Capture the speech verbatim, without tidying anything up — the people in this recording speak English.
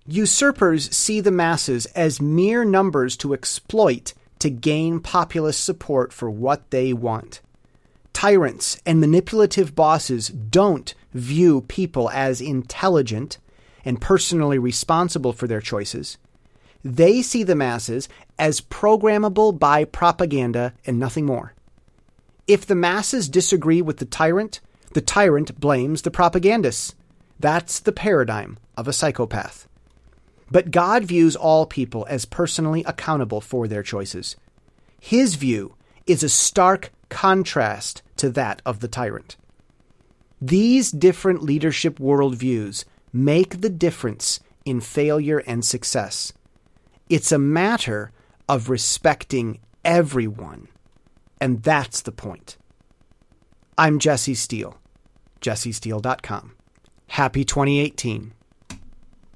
Usurpers see the masses as mere numbers to exploit to gain populist support for what they want. Tyrants and manipulative bosses don't view people as intelligent and personally responsible for their choices. They see the masses as programmable by propaganda and nothing more. If the masses disagree with the tyrant, the tyrant blames the propagandists. That's the paradigm of a psychopath. But God views all people as personally accountable for their choices. His view is a stark contrast to that of the tyrant. These different leadership worldviews make the difference in failure and success. It's a matter of respecting everyone, and that's the point. I'm Jesse Steele, jesse steele dot com. Happy twenty eighteen.